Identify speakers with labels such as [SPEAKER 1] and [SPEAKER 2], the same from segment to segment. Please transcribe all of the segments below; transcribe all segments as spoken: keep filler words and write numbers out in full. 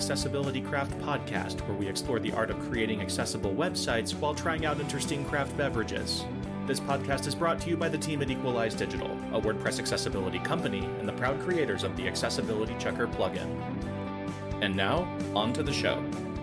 [SPEAKER 1] Accessibility Craft podcast, where we explore the art of creating accessible websites while trying out interesting craft beverages. This podcast is brought to you by the team at Equalize Digital, a WordPress accessibility company and the proud creators of the Accessibility Checker plugin. And now, on to the show.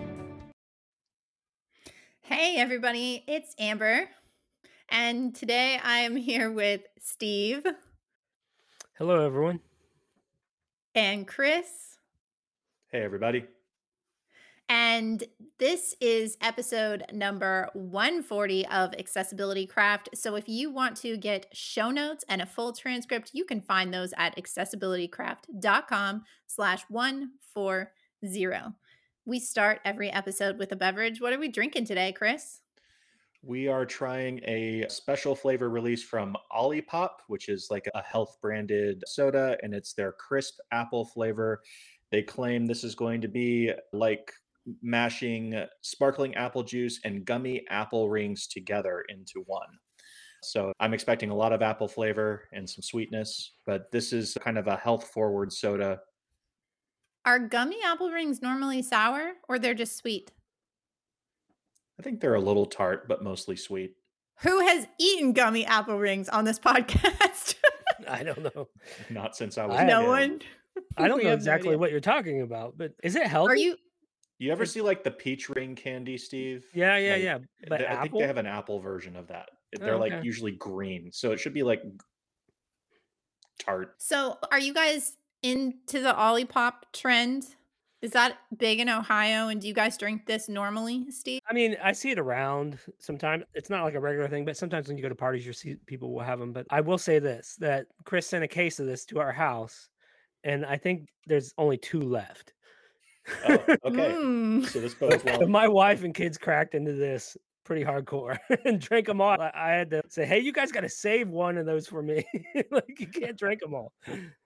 [SPEAKER 2] Hey everybody, it's Amber, and today I am here with Steve.
[SPEAKER 3] Hello everyone.
[SPEAKER 2] And Chris.
[SPEAKER 1] Hey everybody.
[SPEAKER 2] And this is episode number one forty of Accessibility Craft. So if you want to get show notes and a full transcript, you can find those at accessibilitycraft.com slash 140. We start every episode with a beverage. What are we drinking today, Chris?
[SPEAKER 1] We are trying a special flavor release from Olipop, which is like a health branded soda, and it's their crisp apple flavor. They claim this is going to be like mashing sparkling apple juice and gummy apple rings together into one. So I'm expecting a lot of apple flavor and some sweetness, but this is kind of a health forward soda.
[SPEAKER 2] Are gummy apple rings normally sour or they're just sweet?
[SPEAKER 1] I think they're a little tart, but mostly sweet.
[SPEAKER 2] Who has eaten gummy apple rings on this podcast?
[SPEAKER 3] I don't know.
[SPEAKER 1] Not since I was
[SPEAKER 3] I-
[SPEAKER 1] a
[SPEAKER 2] No
[SPEAKER 1] kid.
[SPEAKER 2] one.
[SPEAKER 3] I don't
[SPEAKER 2] We
[SPEAKER 3] know
[SPEAKER 2] have no
[SPEAKER 3] exactly
[SPEAKER 2] idea.
[SPEAKER 3] what you're talking about, but is it healthy?
[SPEAKER 2] Are you?
[SPEAKER 1] You ever see like the peach ring candy, Steve?
[SPEAKER 3] Yeah, yeah,
[SPEAKER 1] Like,
[SPEAKER 3] yeah. But
[SPEAKER 1] th- I think
[SPEAKER 3] apple?
[SPEAKER 1] they have an apple version of that. They're
[SPEAKER 3] Oh,
[SPEAKER 1] like
[SPEAKER 3] okay.
[SPEAKER 1] usually green, so it should be like tart.
[SPEAKER 2] So, are you guys into the Olipop trend? Is that big in Ohio? And do you guys drink this normally, Steve?
[SPEAKER 3] I mean, I see it around sometimes. It's not like a regular thing, but sometimes when you go to parties, you see people will have them. But I will say this, that Chris sent a case of this to our house, and I think there's only two left.
[SPEAKER 1] Oh, okay.
[SPEAKER 2] Mm.
[SPEAKER 1] So this bodes well.
[SPEAKER 3] But my wife and kids cracked into this pretty hardcore and drank them all. I- I had to say, hey, you guys got to save one of those for me. Like, you can't drink them all.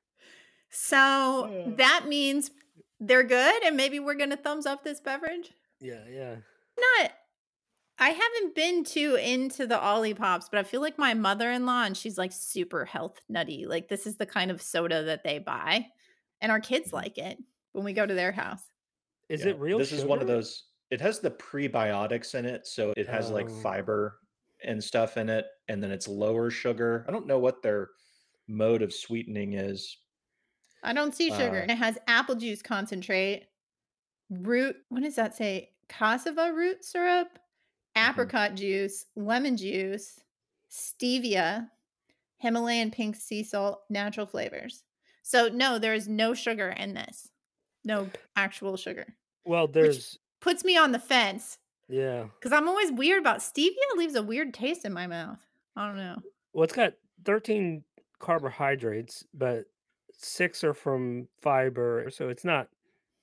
[SPEAKER 2] So
[SPEAKER 1] Yeah.
[SPEAKER 2] that means they're good, and maybe we're gonna thumbs up this beverage.
[SPEAKER 3] Yeah, yeah.
[SPEAKER 2] Not. I haven't been too into the Olipops, but I feel like my mother-in-law, and she's like super health nutty. Like this is the kind of soda that they buy, and our kids
[SPEAKER 1] Mhm.
[SPEAKER 2] like it when we go to their house.
[SPEAKER 3] Is
[SPEAKER 1] Yeah,
[SPEAKER 3] it real
[SPEAKER 1] This is one of
[SPEAKER 3] sugar?
[SPEAKER 1] those. It has the prebiotics in it, so it has like
[SPEAKER 3] Oh.
[SPEAKER 1] fiber and stuff in it, and then it's lower sugar. I don't know what their mode of sweetening is.
[SPEAKER 2] I don't see sugar.
[SPEAKER 1] Uh,
[SPEAKER 2] And it has apple juice concentrate, root, what does that say? Cassava root syrup, apricot juice, lemon juice, stevia, Himalayan pink sea salt, natural flavors. So no, there is no sugar in this. No actual sugar.
[SPEAKER 3] Well, there's
[SPEAKER 2] Puts me on the fence
[SPEAKER 3] yeah.
[SPEAKER 2] because I'm always weird about stevia. Leaves a weird taste in my mouth. I don't know.
[SPEAKER 3] Well, it's got thirteen carbohydrates, but six are from fiber, so it's not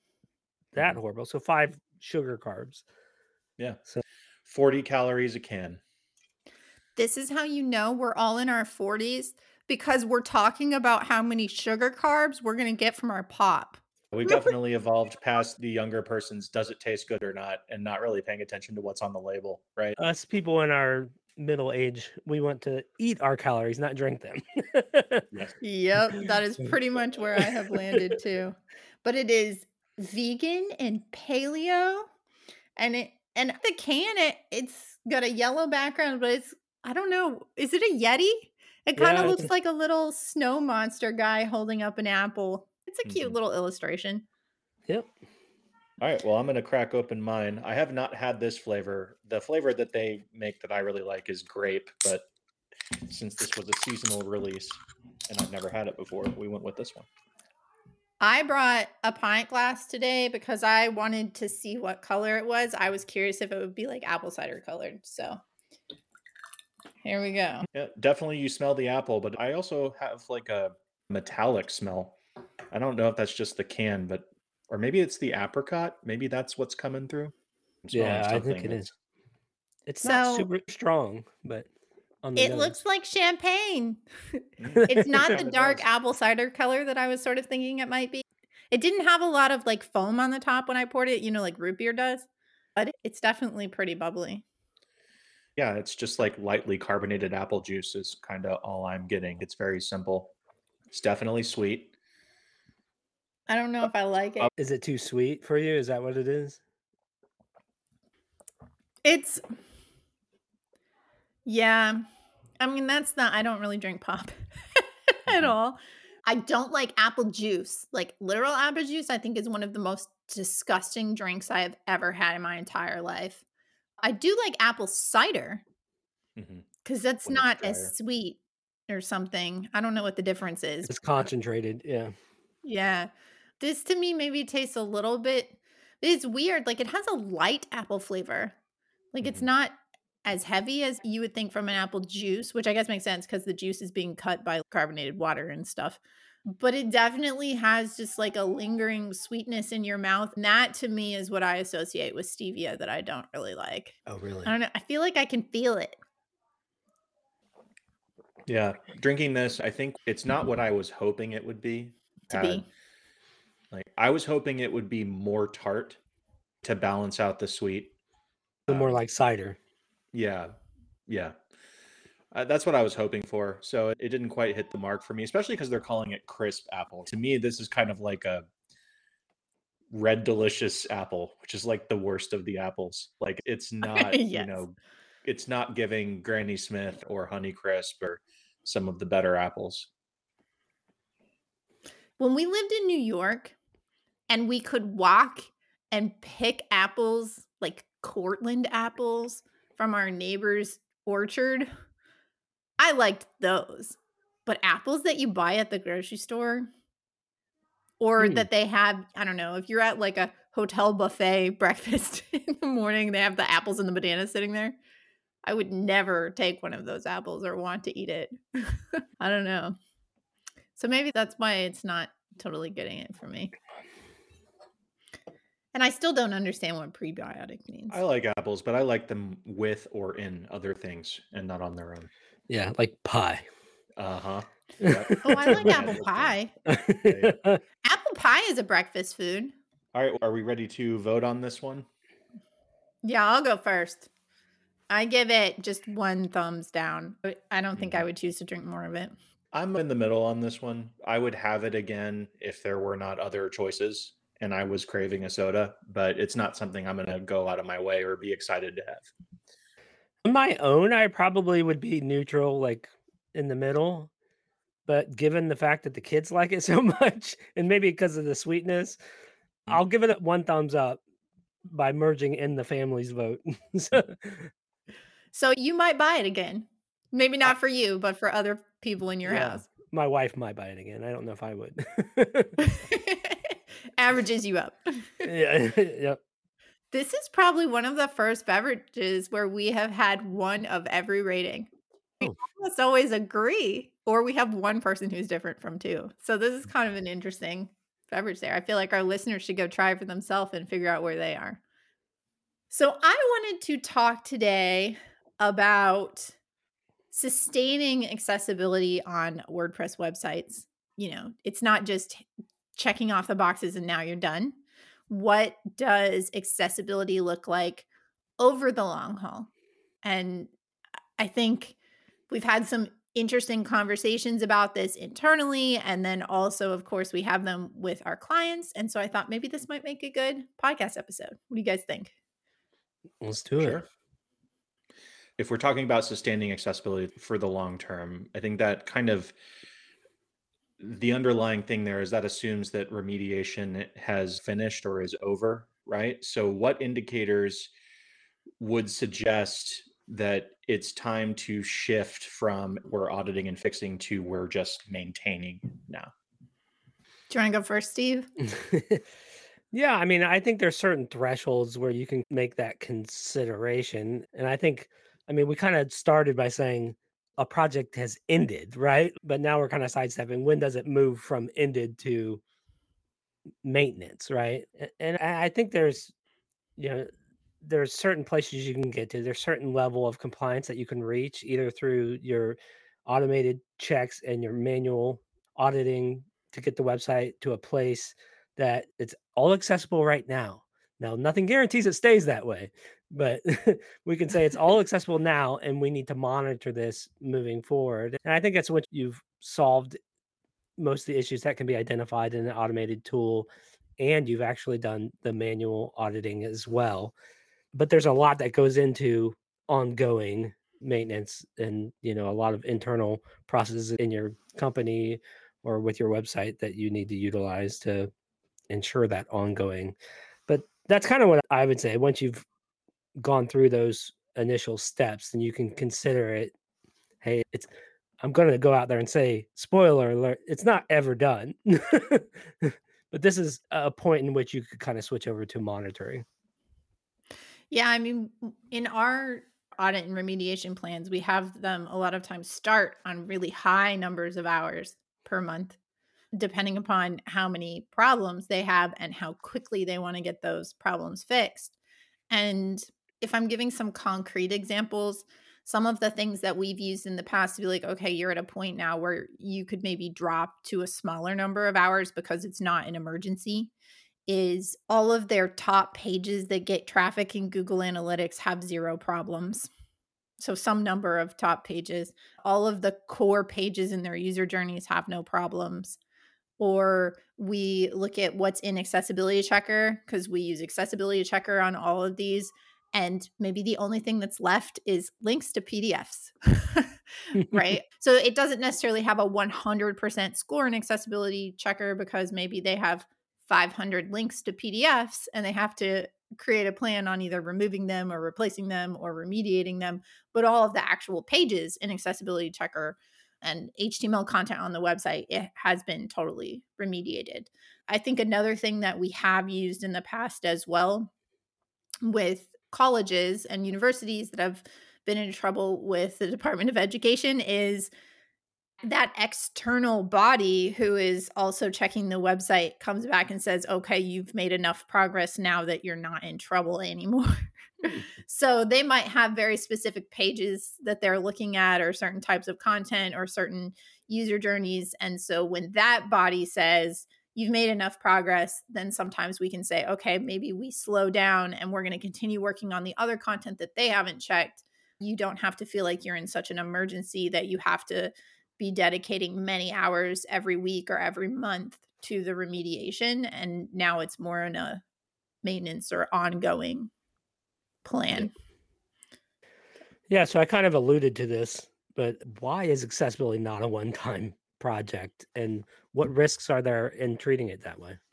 [SPEAKER 3] that
[SPEAKER 1] Mhm.
[SPEAKER 3] horrible. So five sugar carbs.
[SPEAKER 1] Yeah.
[SPEAKER 3] So-
[SPEAKER 1] forty calories a can.
[SPEAKER 2] This is how you know we're all in our forties because we're talking about how many sugar carbs we're going to get from our pop.
[SPEAKER 1] We've definitely evolved past the younger person's does it taste good or not, and not really paying attention to what's on the label, right?
[SPEAKER 3] Us people in our middle age, we want to eat our calories, not drink them.
[SPEAKER 1] Yes.
[SPEAKER 2] Yep, that is pretty much where I have landed too. But it is vegan and paleo, and it and the can it it's got a yellow background, but it's I don't know, is it a Yeti? It kind of
[SPEAKER 3] Yeah,
[SPEAKER 2] looks
[SPEAKER 3] it's-
[SPEAKER 2] like a little snow monster guy holding up an apple. It's a cute
[SPEAKER 1] Mhm.
[SPEAKER 2] little illustration.
[SPEAKER 3] Yep.
[SPEAKER 1] All right, well, I'm going to crack open mine. I have not had this flavor. The flavor that they make that I really like is grape, but since this was a seasonal release and I've never had it before, we went with this one.
[SPEAKER 2] I brought a pint glass today because I wanted to see what color it was. I was curious if it would be like apple cider colored. So here we go.
[SPEAKER 1] Yeah, definitely you smell the apple, but I also have like a metallic smell. I don't know if that's just the can, but or maybe it's the apricot. Maybe that's what's coming through. I'm smelling
[SPEAKER 3] Yeah, I think
[SPEAKER 1] something
[SPEAKER 3] it
[SPEAKER 1] that's-
[SPEAKER 3] is. It's not
[SPEAKER 2] So-
[SPEAKER 3] super strong, but on the
[SPEAKER 2] It
[SPEAKER 3] nose.
[SPEAKER 2] looks like champagne.
[SPEAKER 1] Mm.
[SPEAKER 2] It's not the
[SPEAKER 1] It
[SPEAKER 2] dark
[SPEAKER 1] does.
[SPEAKER 2] apple cider color that I was sort of thinking it might be. It didn't have a lot of like foam on the top when I poured it, you know, like root beer does, but it's definitely pretty bubbly.
[SPEAKER 1] Yeah, it's just like lightly carbonated apple juice is kind of all I'm getting. It's very simple. It's definitely sweet.
[SPEAKER 2] I don't know if I like it.
[SPEAKER 3] Is it too sweet for you? Is that what it is?
[SPEAKER 2] It's yeah. I mean, that's not I don't really drink pop at
[SPEAKER 1] Mhm.
[SPEAKER 2] all. I don't like apple juice. Like literal apple juice, I think is one of the most disgusting drinks I have ever had in my entire life. I do like apple cider
[SPEAKER 1] Mhm.
[SPEAKER 2] because that's
[SPEAKER 1] When it's
[SPEAKER 2] not as
[SPEAKER 1] drier.
[SPEAKER 2] sweet or something. I don't know what the difference is.
[SPEAKER 3] It's concentrated. Yeah.
[SPEAKER 2] Yeah. This to me maybe tastes a little bit it's weird. Like it has a light apple flavor. Like it's
[SPEAKER 1] Mhm.
[SPEAKER 2] not as heavy as you would think from an apple juice, which I guess makes sense because the juice is being cut by carbonated water and stuff. But it definitely has just like a lingering sweetness in your mouth. And that to me is what I associate with stevia that I don't really like.
[SPEAKER 3] Oh,
[SPEAKER 2] I
[SPEAKER 3] really?
[SPEAKER 2] don't know. I feel like I can feel it
[SPEAKER 1] Yeah, drinking this, I think it's not what I was hoping it would be.
[SPEAKER 2] to
[SPEAKER 1] Uh,
[SPEAKER 2] be.
[SPEAKER 1] like I was hoping it would be more tart to balance out the sweet.
[SPEAKER 3] The more
[SPEAKER 1] Um,
[SPEAKER 3] like cider.
[SPEAKER 1] yeah, yeah, uh, that's what I was hoping for. So it, it didn't quite hit the mark for me, especially because they're calling it crisp apple. To me, this is kind of like a red delicious apple, which is like the worst of the apples. Like it's not, you
[SPEAKER 2] Yes.
[SPEAKER 1] know, it's not giving Granny Smith or Honeycrisp or some of the better apples.
[SPEAKER 2] When we lived in New York and we could walk and pick apples, like Cortland apples from our neighbor's orchard, I liked those. But apples that you buy at the grocery store or
[SPEAKER 3] Hmm.
[SPEAKER 2] that they have, I don't know, if you're at like a hotel buffet breakfast in the morning, they have the apples and the bananas sitting there. I would never take one of those apples or want to eat it. I don't know. So maybe that's why it's not totally getting it for me. And I still don't understand what prebiotic means.
[SPEAKER 1] I like apples, but I like them with or in other things and not on their own.
[SPEAKER 3] Yeah, like pie.
[SPEAKER 1] Uh-huh. Yep.
[SPEAKER 2] Oh, I
[SPEAKER 1] That's
[SPEAKER 2] like
[SPEAKER 1] where my head
[SPEAKER 2] apple
[SPEAKER 1] was going.
[SPEAKER 2] pie.
[SPEAKER 1] Yeah, yeah.
[SPEAKER 2] Apple pie is a breakfast food.
[SPEAKER 1] All right, are we ready to vote on this one?
[SPEAKER 2] Yeah, I'll go first. I give it just one thumbs down. But I don't think I
[SPEAKER 1] Mhm.
[SPEAKER 2] would choose to drink more of it.
[SPEAKER 1] I'm in the middle on this one. I would have it again if there were not other choices and I was craving a soda, but it's not something I'm going to go out of my way or be excited to have.
[SPEAKER 3] On my own, I probably would be neutral, like in the middle. But given the fact that the kids like it so much, and maybe because of the sweetness,
[SPEAKER 1] Mm,
[SPEAKER 3] I'll give it a one thumbs up by merging in the family's vote.
[SPEAKER 1] mm.
[SPEAKER 3] So,
[SPEAKER 2] So you might buy it again. Maybe
[SPEAKER 1] I,
[SPEAKER 2] not for you, but for other people in your
[SPEAKER 1] yeah,
[SPEAKER 2] house.
[SPEAKER 3] my wife might buy it again. I don't know if I would.
[SPEAKER 2] Averages you up.
[SPEAKER 3] Yeah, yep.
[SPEAKER 2] This is probably one of the first beverages where we have had one of every rating. We
[SPEAKER 3] Oh,
[SPEAKER 2] almost always agree, or we have one person who's different from two. So this is kind of an interesting beverage there. I feel like our listeners should go try it for themselves and figure out where they are. So I wanted to talk today about sustaining accessibility on WordPress websites. You know, it's not just checking off the boxes and now you're done. What does accessibility look like over the long haul? And I think we've had some interesting conversations about this internally. And then also, of course, we have them with our clients. And so I thought maybe this might make a good podcast episode. What do you guys think?
[SPEAKER 3] let's do it.
[SPEAKER 1] sure. If we're talking about sustaining accessibility for the long term, I think that kind of the underlying thing there is that assumes that remediation has finished or is over, right? So, what indicators would suggest that it's time to shift from we're auditing and fixing to we're just maintaining now?
[SPEAKER 2] Do you want to go first, Steve?
[SPEAKER 3] Yeah, I mean, I think there's certain thresholds where you can make that consideration. And I think, I mean, we kind of started by saying a project has ended, right? But now we're kind of sidestepping when does it move from ended to maintenance, right? A- And I I think there's, you know, there's certain places you can get to. There's certain level of compliance that you can reach either through your automated checks and your manual auditing to get the website to a place that it's all accessible right now. Now, nothing guarantees it stays that way, but we can say it's all accessible now and we need to monitor this moving forward. And I think that's what you've solved most of the issues that can be identified in an automated tool, and you've actually done the manual auditing as well. But there's a lot that goes into ongoing maintenance and, you know, a lot of internal processes in your company or with your website that you need to utilize to ensure that ongoing. But that's kind of what I would say. Once you've gone through those initial steps, then you can consider it, hey, it's I'm going to go out there and say, spoiler alert, it's not ever done. But this is a point in which you could kind of switch over to monitoring.
[SPEAKER 2] Yeah, I mean, in our audit and remediation plans, we have them a lot of times start on really high numbers of hours per month, depending upon how many problems they have and how quickly they want to get those problems fixed. And if I'm giving some concrete examples, some of the things that we've used in the past to be like, okay, you're at a point now where you could maybe drop to a smaller number of hours because it's not an emergency, is all of their top pages that get traffic in Google Analytics have zero problems. So some number of top pages, all of the core pages in their user journeys have no problems. Or we look at what's in Accessibility Checker because we use Accessibility Checker on all of these. And maybe the only thing that's left is links to P D Fs, right? So it doesn't necessarily have a one hundred percent score in Accessibility Checker because maybe they have five hundred links to P D Fs and they have to create a plan on either removing them or replacing them or remediating them. But all of the actual pages in Accessibility Checker and H T M L content on the website, it has been totally remediated. I think another thing that we have used in the past as well with colleges and universities that have been in trouble with the Department of Education is that external body who is also checking the website comes back and says, okay, you've made enough progress now that you're not in trouble anymore. So they might have very specific pages that they're looking at or certain types of content or certain user journeys. And so when that body says you've made enough progress, then sometimes we can say, okay, maybe we slow down and we're going to continue working on the other content that they haven't checked. You don't have to feel like you're in such an emergency that you have to be dedicating many hours every week or every month to the remediation. And now it's more in a maintenance or ongoing plan.
[SPEAKER 3] Yeah, so I kind of alluded to this, but why is accessibility not a one-time project? And what risks are there in treating it that way?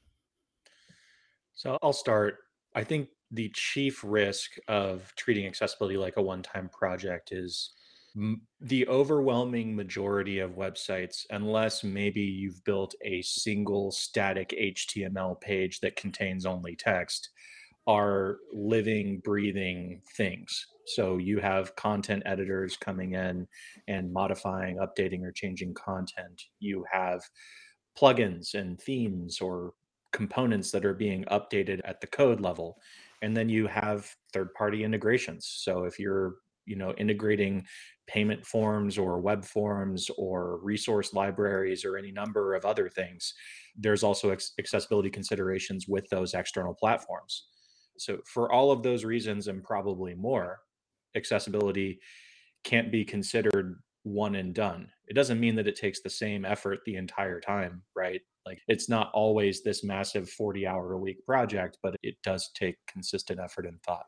[SPEAKER 1] So I'll start. I think the chief risk of treating accessibility like a one-time project is m- the overwhelming majority of websites, unless maybe you've built a single static H T M L page that contains only text, are living, breathing things. So you have content editors coming in and modifying, updating, or changing content. You have plugins and themes or components that are being updated at the code level. And then you have third-party integrations. So if you're, you know, integrating payment forms or web forms or resource libraries or any number of other things, there's also ex- accessibility considerations with those external platforms. So for all of those reasons and probably more, accessibility can't be considered one and done. It doesn't mean that it takes the same effort the entire time, right? Like it's not always this massive forty hour a week project, but it does take consistent effort and thought.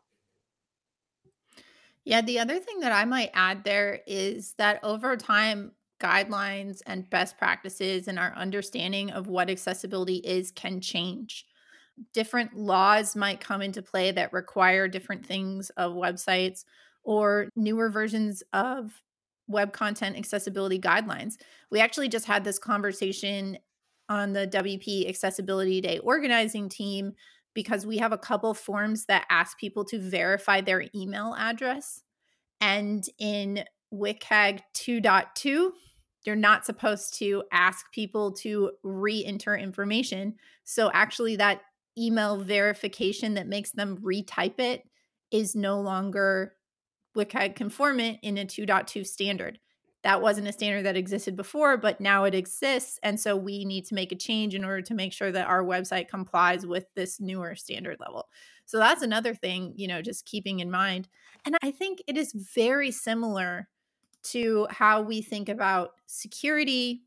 [SPEAKER 2] Yeah, the other thing that I might add there is that over time, guidelines and best practices and our understanding of what accessibility is can change. Different laws might come into play that require different things of websites or newer versions of web content accessibility guidelines. We actually just had this conversation on the W P Accessibility Day organizing team because we have a couple forms that ask people to verify their email address. And in WCAG two point two, you're not supposed to ask people to re-enter information. So actually that email verification that makes them retype it is no longer WCAG conformant in a two point two standard. That wasn't a standard that existed before, but now it exists. And so we need to make a change in order to make sure that our website complies with this newer standard level. So that's another thing, you know, just keeping in mind. And I think it is very similar to how we think about security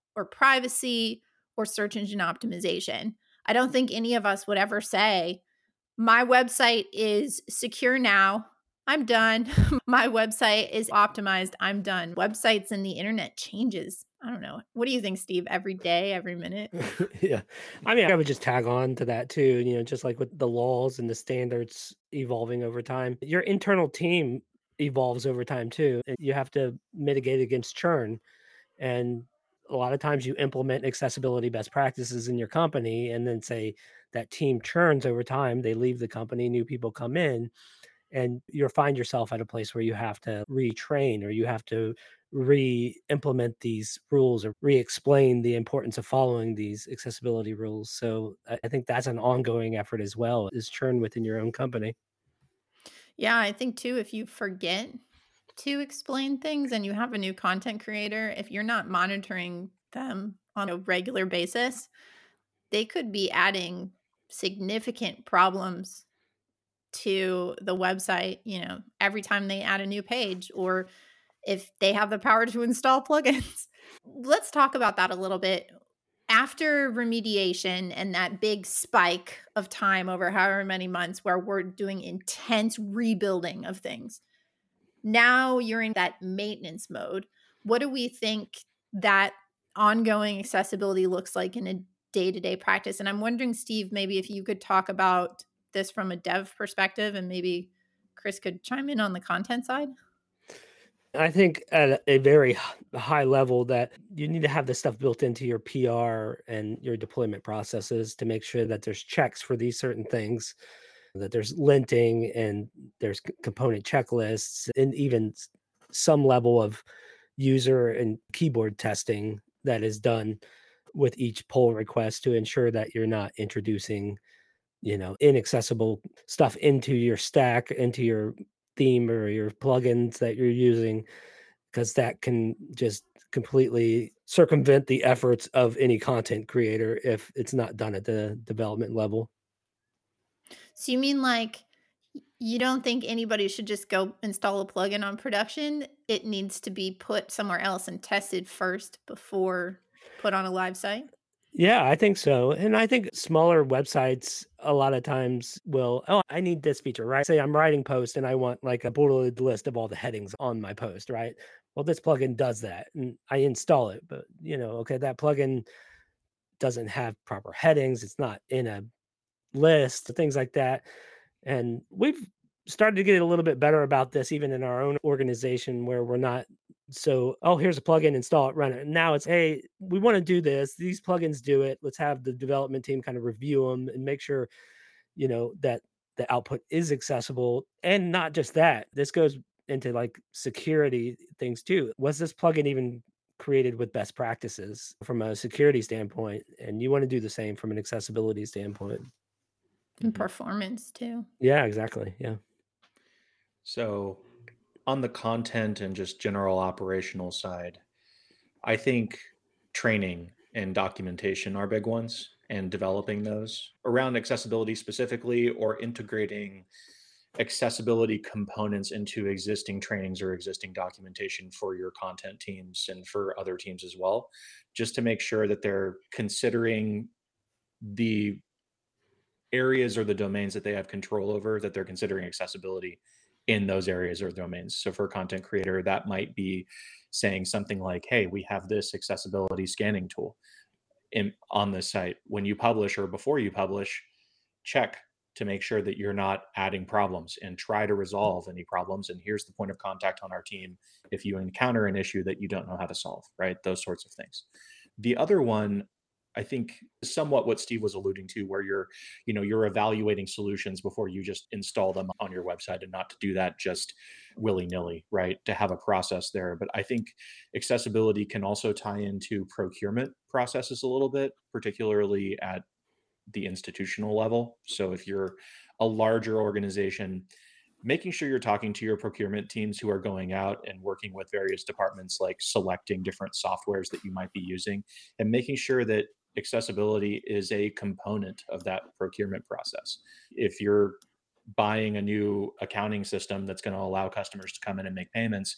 [SPEAKER 2] or privacy or search engine optimization. I don't think any of us would ever say, my website is secure now, I'm done. My website is optimized, I'm done. Websites and the internet changes. I don't know. What do you think, Steve? Every day, every minute?
[SPEAKER 3] Yeah. I mean, I would just tag on to that too, you know, just like with the laws and the standards evolving over time. Your internal team evolves over time too. And you have to mitigate against churn. And a lot of times you implement accessibility best practices in your company and then say that team churns over time, they leave the company, new people come in, and you'll find yourself at a place where you have to retrain or you have to re-implement these rules or re-explain the importance of following these accessibility rules. So I I think that's an ongoing effort as well, is churn within your own company.
[SPEAKER 2] Yeah, I think too, if you forget to explain things and you have a new content creator, if you're not monitoring them on a regular basis, they could be adding significant problems to the website, you know, every time they add a new page or if they have the power to install plugins. Let's talk about that a little bit. After remediation and that big spike of time over however many months where we're doing intense rebuilding of things, now you're in that maintenance mode. What do we think that ongoing accessibility looks like in a day-to-day practice? And I'm wondering, Steve, maybe if you could talk about this from a dev perspective and maybe Chris could chime in on the content side.
[SPEAKER 3] I think at a a very h- high level that you need to have this stuff built into your P R and your deployment processes to make sure that there's checks for these certain things, that there's linting and there's c- component checklists and even s- some level of user and keyboard testing that is done with each pull request to ensure that you're not introducing, you know, inaccessible stuff into your stack, into your theme or your plugins that you're using, because that can just completely circumvent the efforts of any content creator if it's not done at the development level.
[SPEAKER 2] So you mean like y- you don't think anybody should just go install a plugin on production? It needs to be put somewhere else and tested first before put on a live site?
[SPEAKER 3] Yeah, I think so. And I think smaller websites a lot of times will, oh, I need this feature, right? Say I'm writing post and I want like a bulleted list of all the headings on my post, right? Well, this plugin does that and I install it, but you know, okay, that plugin doesn't have proper headings. It's not in a list, things like that. And we've started to get a little bit better about this, even in our own organization, where we're not so, oh, here's a plugin, install it, run it. Now it's, hey, we want to do this. These plugins do it. Let's have the development team kind of review them and make sure, you know, that the output is accessible. And not just that, this goes into like security things too. Was this plugin even created with best practices from a security standpoint? And you want to do the same from an accessibility standpoint.
[SPEAKER 2] And
[SPEAKER 1] Mhm.
[SPEAKER 2] performance too.
[SPEAKER 3] Yeah, exactly. Yeah.
[SPEAKER 1] So, on the content and just general operational side, I think training and documentation are big ones and developing those around accessibility specifically or integrating accessibility components into existing trainings or existing documentation for your content teams and for other teams as well, just to make sure that they're considering the areas or the domains that they have control over, that they're considering accessibility in those areas or domains. So for a content creator, that might be saying something like, hey, we have this accessibility scanning tool in, on this site. When you publish or before you publish, check to make sure that you're not adding problems and try to resolve any problems. And here's the point of contact on our team if you encounter an issue that you don't know how to solve, right? Those sorts of things. The other one, I think, is somewhat what Steve was alluding to, where you're, you know, you're evaluating solutions before you just install them on your website, and not to do that just willy-nilly, right? To have a process there. But I think accessibility can also tie into procurement processes a little bit, particularly at the institutional level. So if you're a larger organization, making sure you're talking to your procurement teams who are going out and working with various departments, like selecting different softwares that you might be using, and making sure that accessibility is a component of that procurement process. If you're buying a new accounting system that's going to allow customers to come in and make payments,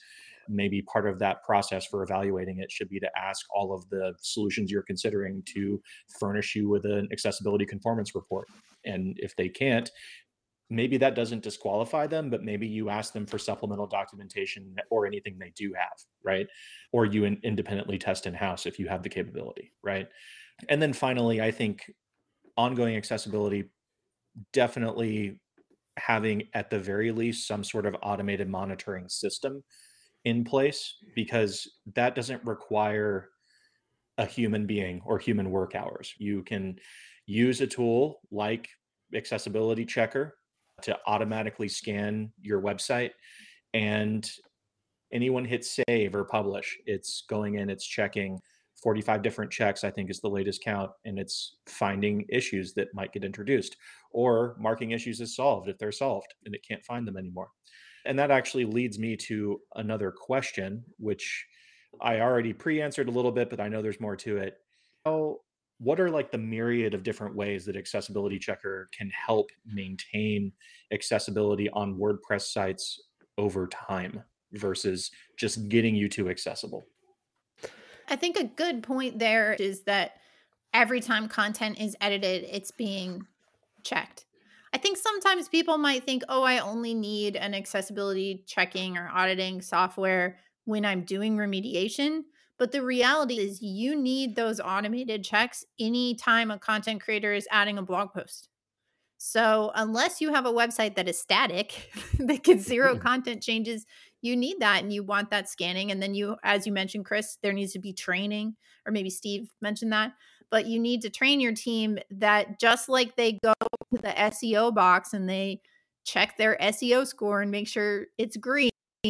[SPEAKER 1] maybe part of that process for evaluating it should be to ask all of the solutions you're considering to furnish you with an accessibility conformance report. And if they can't, maybe that doesn't disqualify them, but maybe you ask them for supplemental documentation or anything they do have, right? Or you in- independently test in house if you have the capability, right? And then finally, I think ongoing accessibility, definitely having at the very least some sort of automated monitoring system in place, because that doesn't require a human being or human work hours. You can use a tool like Accessibility Checker to automatically scan your website, and anyone hits save or publish, it's going in, it's checking forty-five different checks, I think is the latest count, and it's finding issues that might get introduced or marking issues as solved if they're solved and it can't find them anymore. And that actually leads me to another question, which I already pre answered a little bit, but I know there's more to it. How, what are like the myriad of different ways that Accessibility Checker can help maintain accessibility on WordPress sites over time versus just getting you to accessible?
[SPEAKER 2] I think a good point there is that every time content is edited, it's being checked. I think sometimes people might think, oh, I only need an accessibility checking or auditing software when I'm doing remediation. But the reality is, you need those automated checks anytime a content creator is adding a blog post. So, unless you have a website that is static, that gets zero content changes, you need that and you want that scanning. And then you, as you mentioned, Chris, there needs to be training, or maybe Steve mentioned that, but you need to train your team that just like they go to the S E O box and they check their S E O score and make sure it's green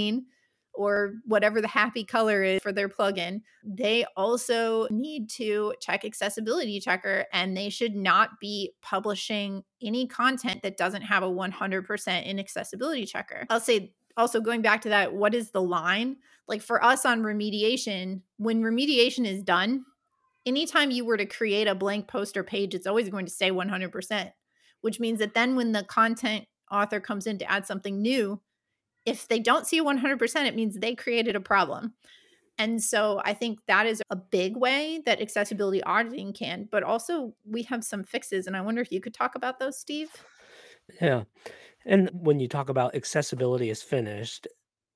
[SPEAKER 2] or whatever the happy color is for their plugin, they also need to check Accessibility Checker, and they should not be publishing any content that doesn't have a one hundred percent in Accessibility Checker. I'll say also, going back to that, what is the line? Like for us on remediation, when remediation is done, anytime you were to create a blank post or page, it's always going to say one hundred percent, which means that then when the content author comes in to add something new, if they don't see one hundred percent, it means they created a problem. And so I think that is a big way that accessibility auditing can, but also we have some fixes. And I wonder if you could talk about those, Steve.
[SPEAKER 3] Yeah. And when you talk about accessibility is finished,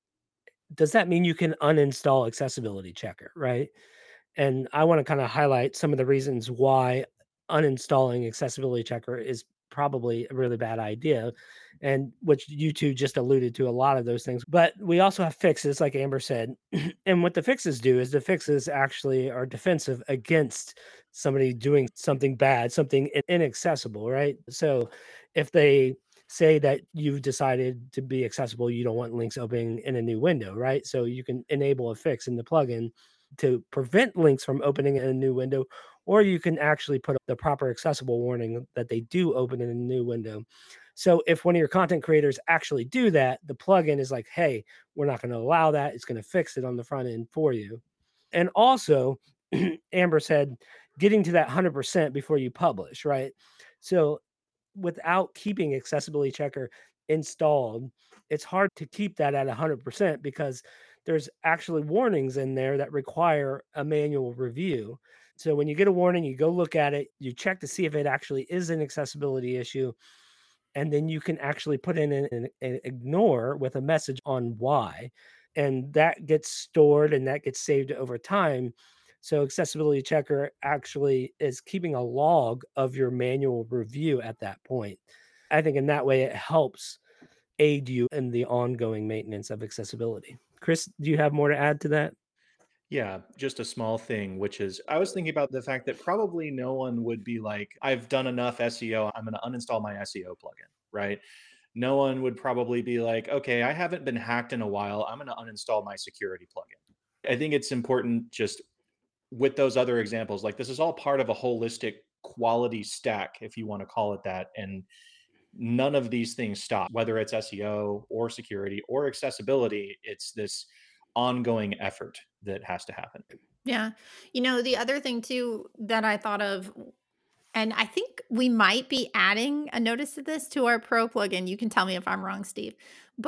[SPEAKER 3] does that mean you can uninstall Accessibility Checker, right? And I want to kind of highlight some of the reasons why uninstalling Accessibility Checker is probably a really bad idea, and which you two just alluded to a lot of those things. But we also have fixes, like Amber said. And what the fixes do is the fixes actually are defensive against somebody doing something bad, something in- inaccessible, right? So if they say that you've decided to be accessible, you don't want links opening in a new window, right? So you can enable a fix in the plugin to prevent links from opening in a new window, or you can actually put the proper accessible warning that they do open in a new window. So if one of your content creators actually do that, the plugin is like, hey, we're not going to allow that. It's going to fix it on the front end for you. And also, Amber said, getting to that one hundred percent before you publish, right? So without keeping Accessibility Checker installed, it's hard to keep that at one hundred percent because there's actually warnings in there that require a manual review. So when you get a warning, you go look at it, you check to see if it actually is an accessibility issue, and then you can actually put in an, an, an ignore with a message on why. And that gets stored and that gets saved over time. So Accessibility Checker actually is keeping a log of your manual review at that point. I think in that way it helps aid you in the ongoing maintenance of accessibility. Chris, do you have more to add to that?
[SPEAKER 1] Yeah, just a small thing, which is I was thinking about the fact that probably no one would be like, I've done enough S E O, I'm going to uninstall my S E O plugin, right? No one would probably be like, okay, I haven't been hacked in a while, I'm going to uninstall my security plugin. I think it's important just with those other examples, like this is all part of a holistic quality stack, if you want to call it that. And none of these things stop, whether it's S E O or security or accessibility. It's this ongoing effort that has to happen.
[SPEAKER 2] Yeah. You know, the other thing too that I thought of, and I think we might be adding a notice to this to our pro plugin. You can tell me if I'm wrong, Steve. But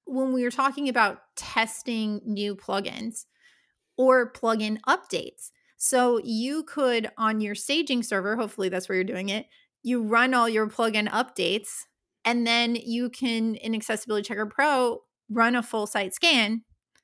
[SPEAKER 2] when we were talking about testing new plugins or plugin updates. So you could, on your staging server, hopefully that's where you're doing it, you run all your plugin updates, and then you can, in Accessibility Checker Pro, run a full site scan,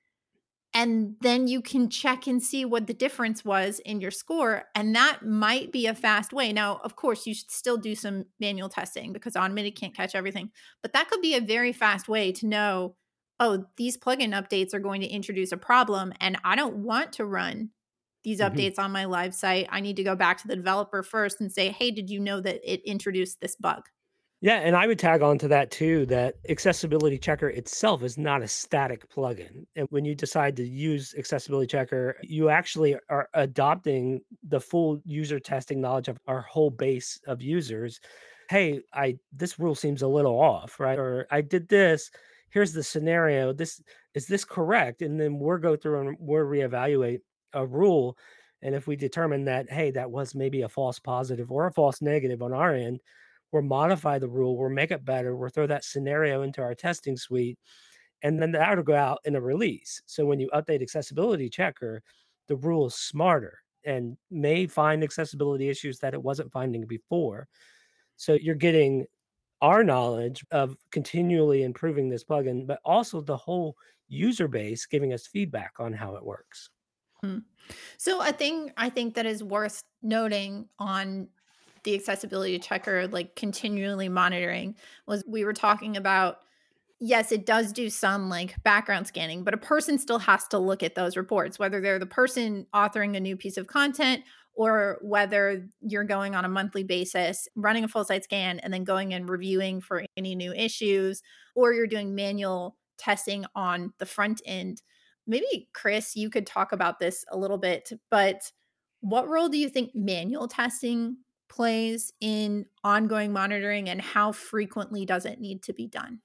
[SPEAKER 2] and then you can check and see what the difference was in your score. And that might be a fast way. Now, of course, you should still do some manual testing because automated can't catch everything. But that could be a very fast way to know, oh, these plugin updates are going to introduce a problem, and I don't want to run these
[SPEAKER 3] Mhm.
[SPEAKER 2] updates on my live site. I need to go back to the developer first and say, hey, did you know that it introduced this bug?
[SPEAKER 3] Yeah, and I would tag on to that too, that Accessibility Checker itself is not a static plugin. And when you decide to use Accessibility Checker, you actually are adopting the full user testing knowledge of our whole base of users. Hey, I this rule seems a little off, right? Or I did this. Here's the scenario. This is this correct? And then we'll go through and we'll reevaluate a rule. And if we determine that, hey, that was maybe a false positive or a false negative on our end, we'll modify the rule, we'll make it better, we'll throw that scenario into our testing suite, and then that'll go out in a release. So when you update Accessibility Checker, the rule is smarter and may find accessibility issues that it wasn't finding before. So you're getting our knowledge of continually improving this plugin, but also the whole user base giving us feedback on how it works.
[SPEAKER 2] Hmm. So a thing I think that is worth noting on the accessibility checker, like continually monitoring, was we were talking about, yes, it does do some like background scanning, but a person still has to look at those reports, whether they're the person authoring a new piece of content or whether you're going on a monthly basis, running a full site scan and then going and reviewing for any new issues, or you're doing manual testing on the front end. Maybe, Chris, you could talk about this a little bit, but what role do you think manual testing plays in ongoing monitoring, and how frequently does it need to be done?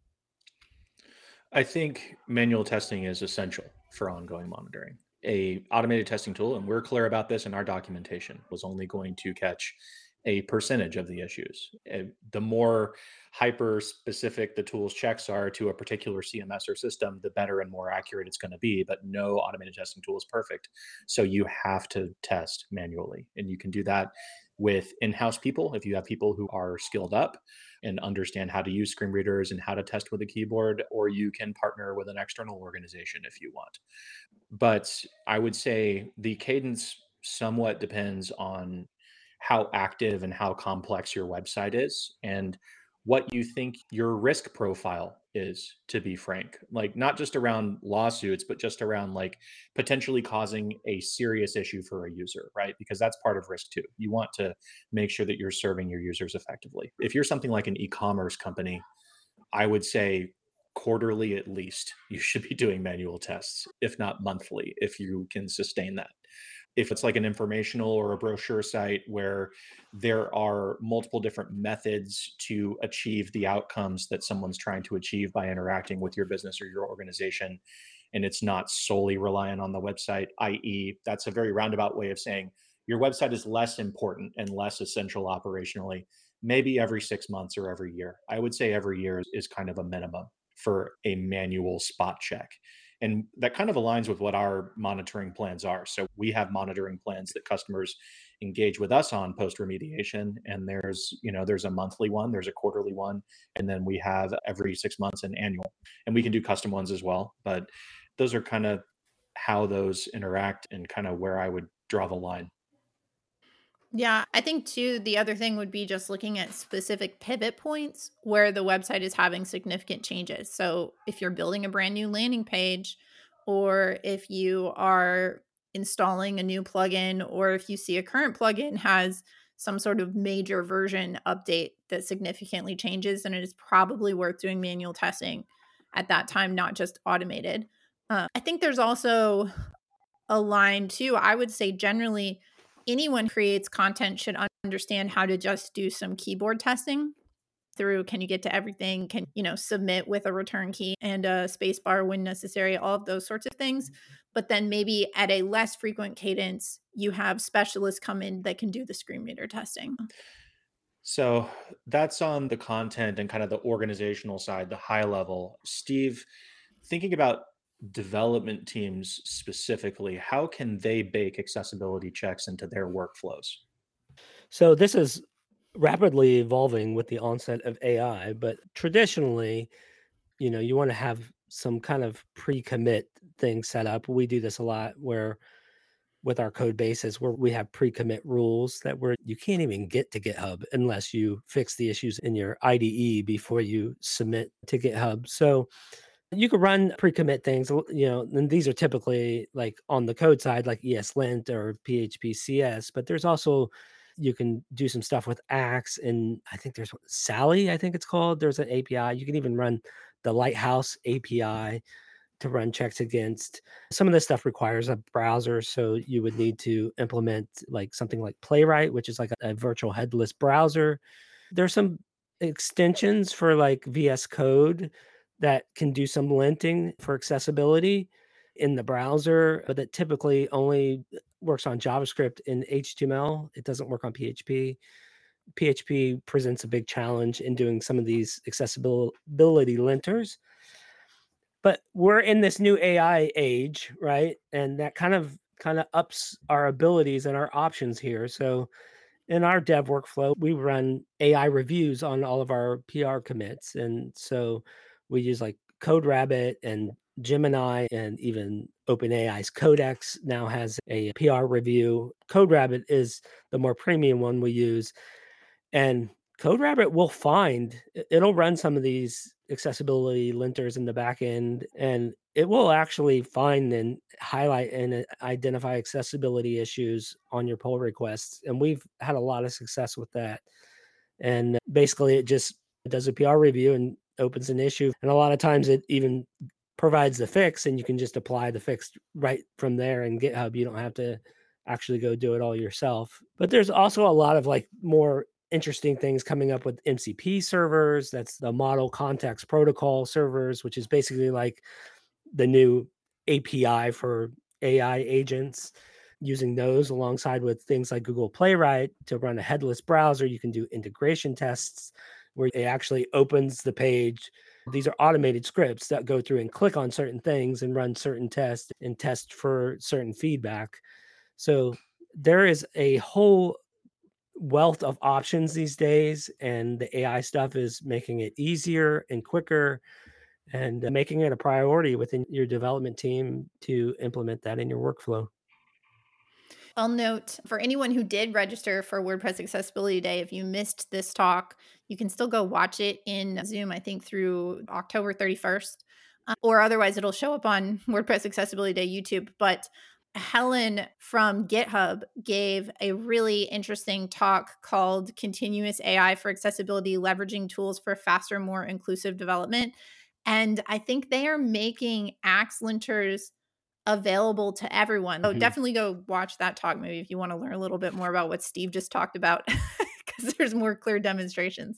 [SPEAKER 1] I think manual testing is essential for ongoing monitoring. A automated testing tool, and we're clear about this in our documentation, was only going to catch a percentage of the issues. Uh, The more hyper specific the tool's checks are to a particular C M S or system, the better and more accurate it's going to be. But no automated testing tool is perfect. So you have to test manually. And you can do that with in house people if you have people who are skilled up and understand how to use screen readers and how to test with a keyboard, or you can partner with an external organization if you want. But I would say the cadence somewhat depends on how active and how complex your website is and what you think your risk profile is, to be frank. Like, not just around lawsuits, but just around like potentially causing a serious issue for a user, right? Because that's part of risk too. You want to make sure that you're serving your users effectively. If you're something like an e commerce company, I would say quarterly at least, you should be doing manual tests, if not monthly, if you can sustain that. If it's like an informational or a brochure site where there are multiple different methods to achieve the outcomes that someone's trying to achieve by interacting with your business or your organization, and it's not solely reliant on the website, i e, that's a very roundabout way of saying your website is less important and less essential operationally, maybe every six months or every year. I would say every year is, is kind of a minimum for a manual spot check. And that kind of aligns with what our monitoring plans are. So we have monitoring plans that customers engage with us on post remediation. And there's, you know, there's a monthly one, there's a quarterly one, and then we have every six months an annual. And we can do custom ones as well. But those are kind of how those interact and kind of where I would draw the line.
[SPEAKER 2] Yeah, I think too, the other thing would be just looking at specific pivot points where the website is having significant changes. So if you're building a brand new landing page, or if you are installing a new plugin, or if you see a current plugin has some sort of major version update that significantly changes, then it is probably worth doing manual testing at that time, not just automated. Uh, I think there's also a line too. I would say generally anyone who creates content should understand how to just do some keyboard testing through, can you get to everything? Can, you know, submit with a return key and a space bar when necessary, all of those sorts of things. But then maybe at a less frequent cadence, you have specialists come in that can do the screen reader testing.
[SPEAKER 1] So that's on the content and kind of the organizational side, the high level. Steve, thinking about development teams specifically, how can they bake accessibility checks into their workflows?
[SPEAKER 3] So this is rapidly evolving with the onset of A I, but traditionally, you know, you want to have some kind of pre-commit thing set up. We do this a lot where with our code bases where we have pre-commit rules that where you can't even get to GitHub unless you fix the issues in your I D E before you submit to GitHub. So you could run pre-commit things, l- you know, and these are typically like on the code side, like ESLint or P H P C S, but there's also you can do some stuff with Axe and I think there's Sally, I think it's called. There's an A P I. You can even run the Lighthouse A P I to run checks against. Some of this stuff requires a browser, so you would need to implement like something like Playwright, which is like a, a virtual headless browser. There's some extensions for like V S Code that can do some linting for accessibility in the browser, but that typically only works on JavaScript and H T M L. It doesn't work on P H P. P H P presents a big challenge in doing some of these accessibility linters. But we're in this new A I age, right? And that kind of kind of ups our abilities and our options here. So in our dev workflow, we run A I reviews on all of our P R commits. And so we use like CodeRabbit and Gemini and even OpenAI's Codex now has a P R review. CodeRabbit is the more premium one we use. And CodeRabbit will find it- it'll run some of these accessibility linters in the back end, and it will actually find and highlight and uh, identify accessibility issues on your pull requests. And we've had a lot of success with that. And basically, it just does a P R review and opens an issue. And a lot of times, it even provides the fix, and you can just apply the fix right from there in GitHub. You don't have to actually go do it all yourself. But there's also a lot of like more interesting things coming up with M C P servers. That's the Model Context Protocol servers, which is basically like the new A P I for A I agents. Using those alongside with things like Google Playwright to run a headless browser, you can do integration tests where it actually opens the page. These are automated scripts that go through and click on certain things and run certain tests and test for certain feedback. So there is a whole wealth of options these days, and the A I stuff is making it easier and quicker and uh, making it a priority within your development team to implement that in your workflow.
[SPEAKER 2] I'll note for anyone who did register for WordPress Accessibility Day, if you missed this talk, you can still go watch it in Zoom, I think through October thirty-first, uh, or otherwise it'll show up on WordPress Accessibility Day YouTube. But Helen from GitHub gave a really interesting talk called Continuous A I for Accessibility, Leveraging Tools for Faster, More Inclusive Development. And I think they are making Axe linters available to everyone. So
[SPEAKER 3] Mhm.
[SPEAKER 2] definitely go watch that talk maybe if you want to learn a little bit more about what Steve just talked about because there's more clear demonstrations.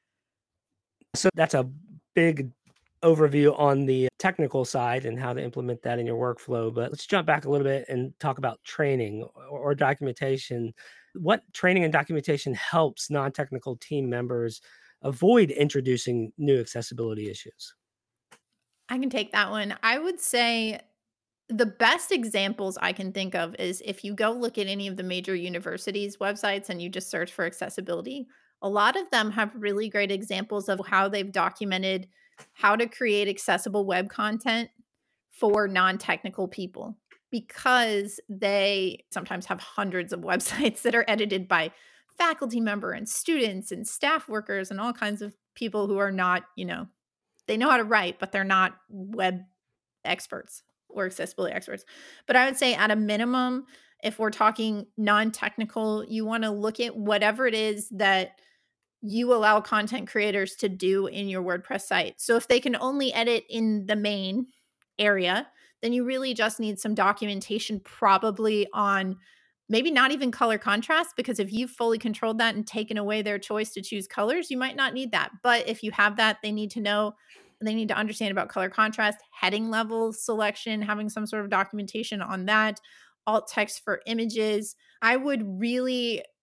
[SPEAKER 3] So that's a big overview on the technical side and how to implement that in your workflow. But let's jump back a little bit and talk about training or, or documentation. What training and documentation helps non technical team members avoid introducing new accessibility issues?
[SPEAKER 2] I can take that one. I would say the best examples I can think of is if you go look at any of the major universities' websites and you just search for accessibility, a lot of them have really great examples of how they've documented how to create accessible web content for non-technical people because they sometimes have hundreds of websites that are edited by faculty member and students and staff workers and all kinds of people who are not, you know, they know how to write, but they're not web experts or accessibility experts. But I would say at a minimum, if we're talking non-technical, you want to look at whatever it is that you allow content creators to do in your WordPress site. So if they can only edit in the main area, then you really just need some documentation probably on maybe not even color contrast, because if you've fully controlled that and taken away their choice to choose colors, you might not need that. But if you have that, they need to know, they need to understand about color contrast, heading level selection, having some sort of documentation on that, alt text for images. I would really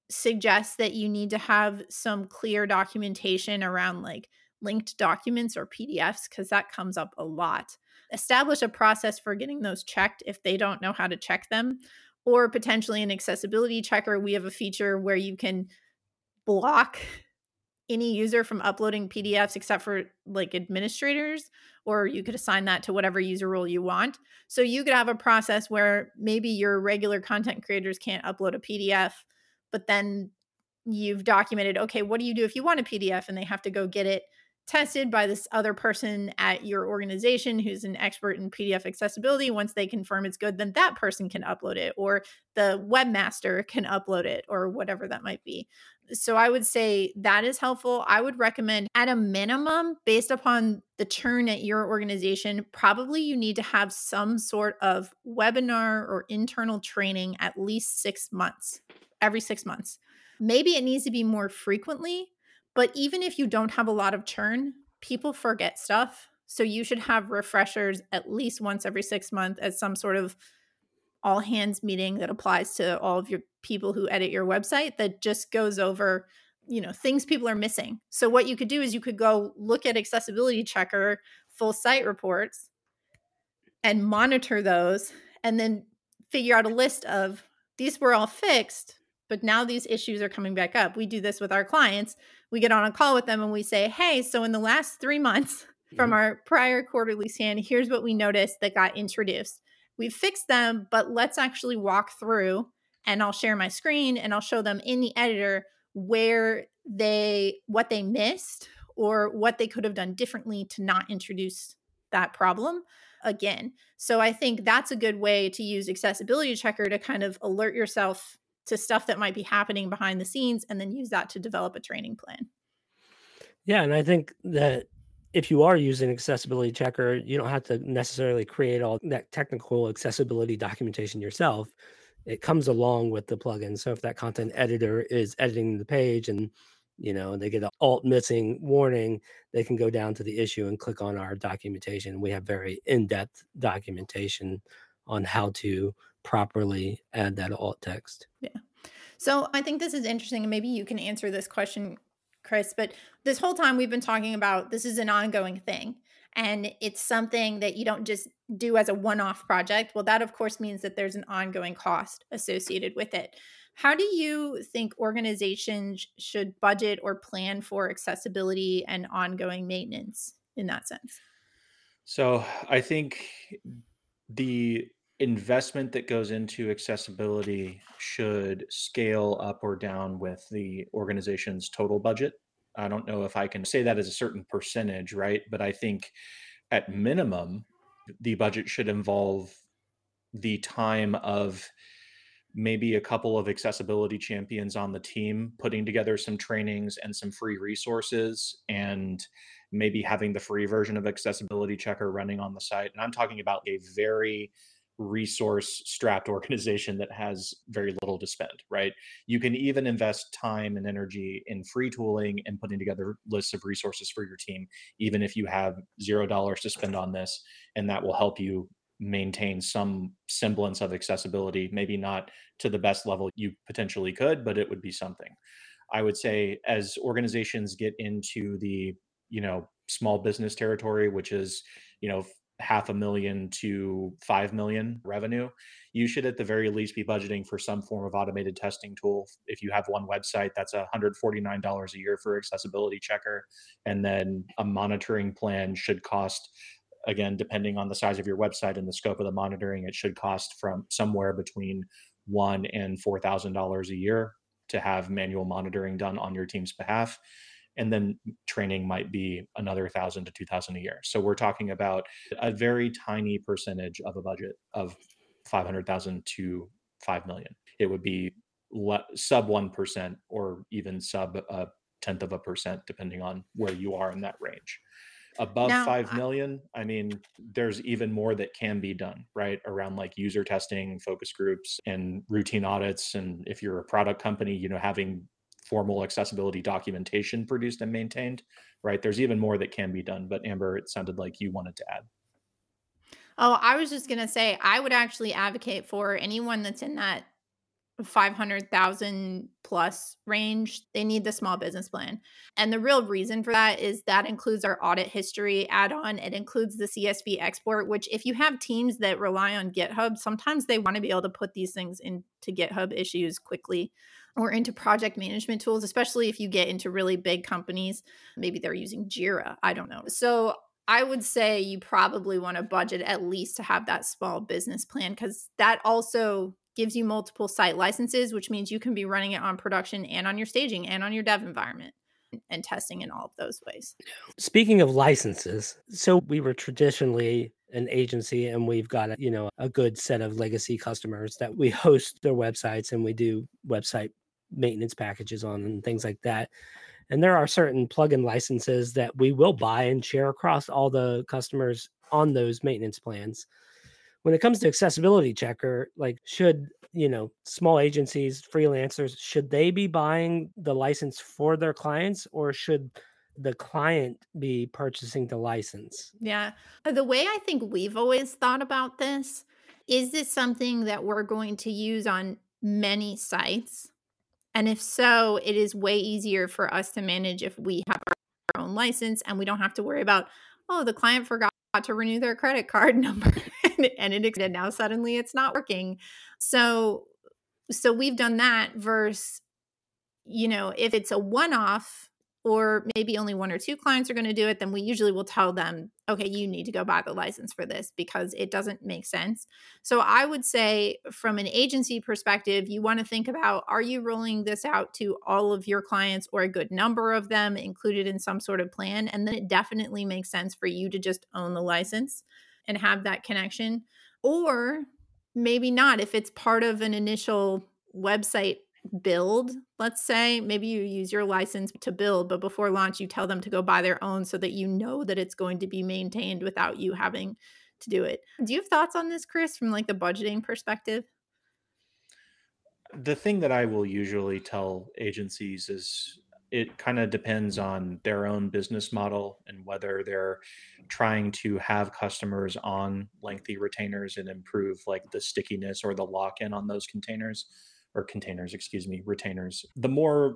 [SPEAKER 2] suggest that you need to have some clear documentation around like linked documents or P D Fs because that comes up a lot. Establish a process for getting those checked if they don't know how to check them, or potentially an accessibility checker. We have a feature where you can block any user from uploading P D Fs except for like administrators, or you could assign that to whatever user role you want. So you could have a process where maybe your regular content creators can't upload a P D F, but then you've documented, okay, what do you do if you want a P D F and they have to go get it tested by this other person at your organization who's an expert in P D F accessibility. Once they confirm it's good, then that person can upload it, or the webmaster can upload it, or whatever that might be. So I would say that is helpful. I would recommend at a minimum, based upon the churn at your organization, probably you need to have some sort of webinar or internal training at least six months, every six months. Maybe it needs to be more frequently, but even if you don't have a lot of churn, people forget stuff. So you should have refreshers at least once every six months as some sort of all hands meeting that applies to all of your people who edit your website, that just goes over, you know, things people are missing. So what you could do is you could go look at Accessibility Checker full site reports and monitor those, and then figure out a list of these were all fixed, but now these issues are coming back up. We do this with our clients. We get on a call with them and we say, hey, so in the last three months from our prior quarterly scan, here's what we noticed that got introduced. We've fixed them, but let's actually walk through, and I'll share my screen and I'll show them in the editor where they, what they missed or what they could have done differently to not introduce that problem again. So I think that's a good way to use Accessibility Checker to kind of alert yourself to stuff that might be happening behind the scenes, and then use that to develop a training plan.
[SPEAKER 3] Yeah, and I think that if you are using Accessibility Checker, you don't have to necessarily create all that technical accessibility documentation yourself. It comes along with the plugin. So if that content editor is editing the page and you know they get an alt missing warning, they can go down to the issue and click on our documentation. We have very in-depth documentation on how to properly add that alt text.
[SPEAKER 2] Yeah. So I think this is interesting, and maybe you can answer this question, Chris, but this whole time we've been talking about this is an ongoing thing, and it's something that you don't just do as a one-off project. Well, that of course means that there's an ongoing cost associated with it. How do you think organizations should budget or plan for accessibility and ongoing maintenance in that sense?
[SPEAKER 1] So I think the investment that goes into accessibility should scale up or down with the organization's total budget. I don't know if I can say that as a certain percentage, right? But I think at minimum, the budget should involve the time of maybe a couple of accessibility champions on the team putting together some trainings and some free resources, and maybe having the free version of Accessibility Checker running on the site. And I'm talking about a very resource strapped organization that has very little to spend, right? You can even invest time and energy in free tooling and putting together lists of resources for your team, even if you have zero dollars to spend on this, and that will help you maintain some semblance of accessibility, maybe not to the best level you potentially could, but it would be something. I would say as organizations get into the, you know, small business territory, which is, you know, half a million to five million revenue, you should at the very least be budgeting for some form of automated testing tool. If you have one website, that's one hundred forty-nine dollars a year for Accessibility Checker. And then a monitoring plan should cost, again, depending on the size of your website and the scope of the monitoring, it should cost from somewhere between one and four thousand dollars a year to have manual monitoring done on your team's behalf. And then training might be another thousand to two thousand a year. So we're talking about a very tiny percentage of a budget of five hundred thousand to five million. It would be le- sub one percent or even sub a tenth of a percent, depending on where you are in that range. Above
[SPEAKER 2] Now,
[SPEAKER 1] five
[SPEAKER 2] I-
[SPEAKER 1] million, I mean, there's even more that can be done, right? Around like user testing, focus groups, and routine audits. And if you're a product company, you know, having formal accessibility documentation produced and maintained, right? There's even more that can be done. But Amber, it sounded like you wanted to add.
[SPEAKER 2] oh, I was just going to say, I would actually advocate for anyone that's in that five hundred thousand plus range, they need the small business plan. And the real reason for that is that includes our audit history add-on. It includes the C S V export, which if you have teams that rely on GitHub, sometimes they want to be able to put these things into GitHub issues quickly or into project management tools, especially if you get into really big companies. Maybe they're using Jira. I don't know. So I would say you probably want to budget at least to have that small business plan, because that also gives you multiple site licenses, which means you can be running it on production and on your staging and on your dev environment and testing in all of those ways.
[SPEAKER 3] Speaking of licenses, so we were traditionally an agency and we've got a, you know, a good set of legacy customers that we host their websites and we do website maintenance packages on and things like that. And there are certain plugin licenses that we will buy and share across all the customers on those maintenance plans. When it comes to Accessibility Checker, like should, you know, small agencies, freelancers, should they be buying the license for their clients, or should the client be purchasing the license?
[SPEAKER 2] Yeah. The way I think we've always thought about this, is this something that we're going to use on many sites? And if so, it is way easier for us to manage if we have our own license and we don't have to worry about, oh, the client forgot to renew their credit card number and, and it and now suddenly it's not working. So, so we've done that versus, you know, if it's a one-off or maybe only one or two clients are going to do it, then we usually will tell them, okay, you need to go buy the license for this because it doesn't make sense. So I would say from an agency perspective, you want to think about, are you rolling this out to all of your clients or a good number of them included in some sort of plan? And then it definitely makes sense for you to just own the license and have that connection. Or maybe not, if it's part of an initial website build, let's say, maybe you use your license to build, but before launch, you tell them to go buy their own so that you know that it's going to be maintained without you having to do it. Do you have thoughts on this, Chris, from like the budgeting perspective?
[SPEAKER 1] The thing that I will usually tell agencies is it kind of depends on their own business model and whether they're trying to have customers on lengthy retainers and improve like the stickiness or the lock-in on those containers or containers, excuse me, retainers. The more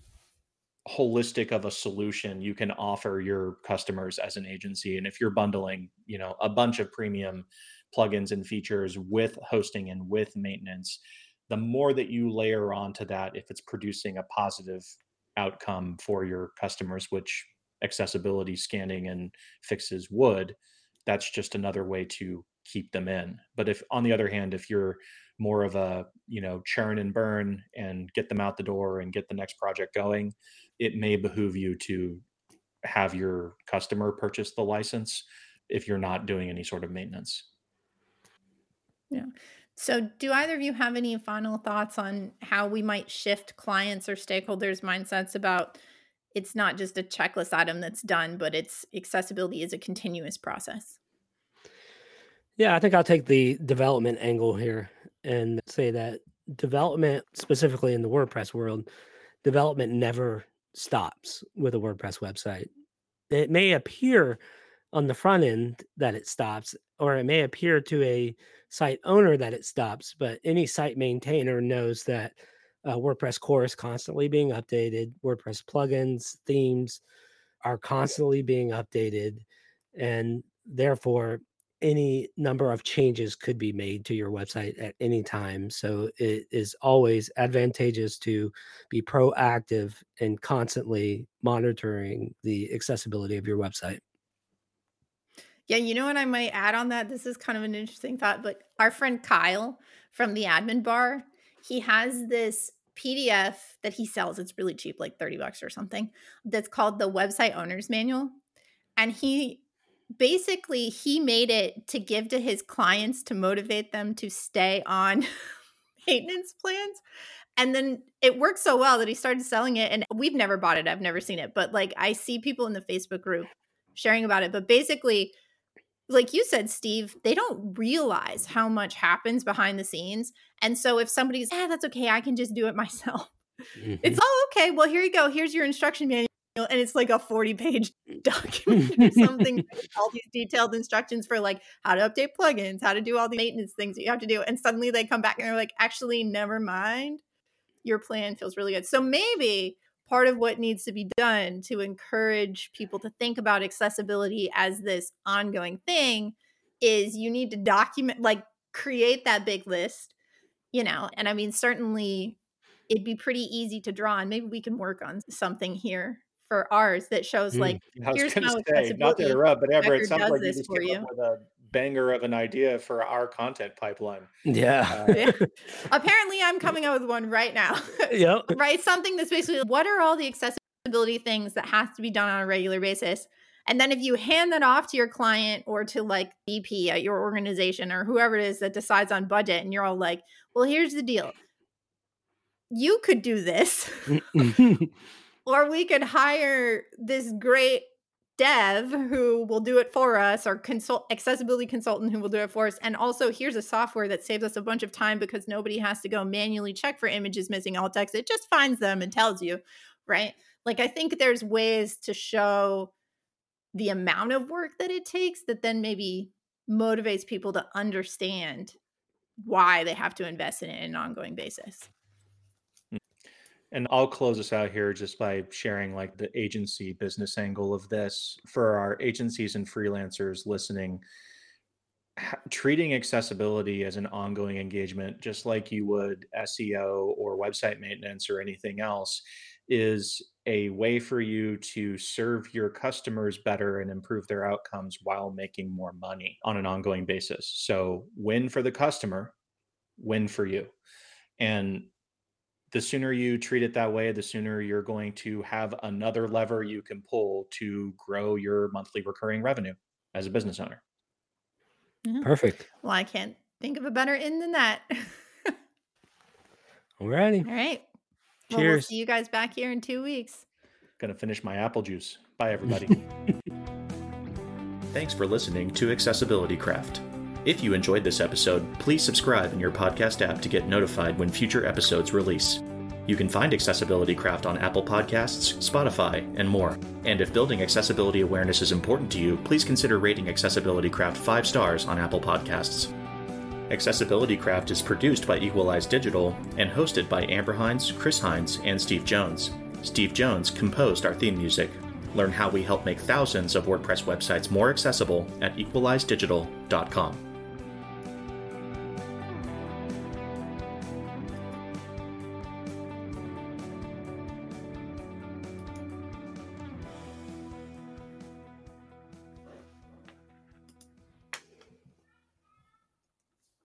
[SPEAKER 1] holistic of a solution you can offer your customers as an agency, and if you're bundling, you know, a bunch of premium plugins and features with hosting and with maintenance, the more that you layer onto that, if it's producing a positive outcome for your customers, which accessibility scanning and fixes would, that's just another way to keep them in. But if on the other hand, if you're more of a, you know, churn and burn and get them out the door and get the next project going, it may behoove you to have your customer purchase the license if you're not doing any sort of maintenance.
[SPEAKER 2] Yeah. So do either of you have any final thoughts on how we might shift clients or stakeholders' mindsets about it's not just a checklist item that's done, but it's accessibility is a continuous process?
[SPEAKER 3] Yeah, I think I'll take the development angle here and say that development, specifically in the WordPress world, development never stops with a WordPress website. It may appear on the front end that it stops, or it may appear to a site owner that it stops, but any site maintainer knows that uh, WordPress core is constantly being updated. WordPress plugins, themes are constantly being updated, and therefore any number of changes could be made to your website at any time. So it is always advantageous to be proactive and constantly monitoring the accessibility of your website.
[SPEAKER 2] Yeah, you know what I might add on that? This is kind of an interesting thought, but our friend Kyle from the admin bar, he has this P D F that he sells. It's really cheap, like thirty bucks or something. That's called the Website Owner's Manual. And he basically he made it to give to his clients to motivate them to stay on maintenance plans. And then it worked so well that he started selling it. And we've never bought it. I've never seen it. But like I see people in the Facebook group sharing about it. But basically, like you said, Steve, they don't realize how much happens behind the scenes. And so if somebody's, eh, that's okay, I can just do it myself.
[SPEAKER 3] Mhm.
[SPEAKER 2] It's, oh, okay, well, here you go. Here's your instruction manual. and it's like a forty page document or something with all these detailed instructions for like how to update plugins, how to do all the maintenance things that you have to do. And suddenly they come back and they're like, actually, never mind. Your plan feels really good. So maybe part of what needs to be done to encourage people to think about accessibility as this ongoing thing is you need to document, like create that big list, you know, and I mean, certainly it'd be pretty easy to draw, and maybe we can work on something here for ours that shows like,
[SPEAKER 1] I was
[SPEAKER 2] here's
[SPEAKER 1] going
[SPEAKER 2] how
[SPEAKER 1] to say, not to
[SPEAKER 2] accessibility
[SPEAKER 1] interrupt, but Amber, it
[SPEAKER 2] Becker
[SPEAKER 1] sounds
[SPEAKER 2] does
[SPEAKER 1] like you
[SPEAKER 2] this
[SPEAKER 1] just
[SPEAKER 2] for
[SPEAKER 1] came up
[SPEAKER 2] you.
[SPEAKER 1] with a banger of an idea for our content pipeline.
[SPEAKER 3] Yeah.
[SPEAKER 1] Uh,
[SPEAKER 2] Yeah. Apparently, I'm coming up with one right now.
[SPEAKER 3] Yep.
[SPEAKER 2] Right? Something that's basically what are all the accessibility things that has to be done on a regular basis? And then if you hand that off to your client or to like V P at your organization or whoever it is that decides on budget, and you're all like, well, here's the deal. You could do this, or we could hire this great dev who will do it for us, or consult accessibility consultant who will do it for us. And also here's a software that saves us a bunch of time because nobody has to go manually check for images missing alt text. It just finds them and tells you, right? Like, I think there's ways to show the amount of work that it takes that then maybe motivates people to understand why they have to invest in it on an ongoing basis.
[SPEAKER 1] And I'll close us out here just by sharing like the agency business angle of this for our agencies and freelancers listening. ha- Treating accessibility as an ongoing engagement, just like you would S E O or website maintenance or anything else, is a way for you to serve your customers better and improve their outcomes while making more money on an ongoing basis. So, win for the customer, win for you. And the sooner you treat it that way, the sooner you're going to have another lever you can pull to grow your monthly recurring revenue as a business owner.
[SPEAKER 2] Yeah.
[SPEAKER 3] Perfect.
[SPEAKER 2] Well, I can't think of a better end than that.
[SPEAKER 3] Alrighty.
[SPEAKER 2] All right. Well, we'll
[SPEAKER 3] Cheers.
[SPEAKER 2] see you guys back here in two weeks.
[SPEAKER 1] Gonna finish my apple juice. Bye, everybody.
[SPEAKER 4] Thanks for listening to Accessibility Craft. If you enjoyed this episode, please subscribe in your podcast app to get notified when future episodes release. You can find Accessibility Craft on Apple Podcasts, Spotify, and more. And if building accessibility awareness is important to you, please consider rating Accessibility Craft five stars on Apple Podcasts. Accessibility Craft is produced by Equalize Digital and hosted by Amber Hines, Chris Hines, and Steve Jones. Steve Jones composed our theme music. Learn how we help make thousands of WordPress websites more accessible at equalize digital dot com.